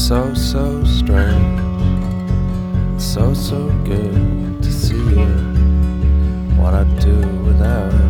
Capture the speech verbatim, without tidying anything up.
so, so strange. It's so, so good to see you. What I'd do without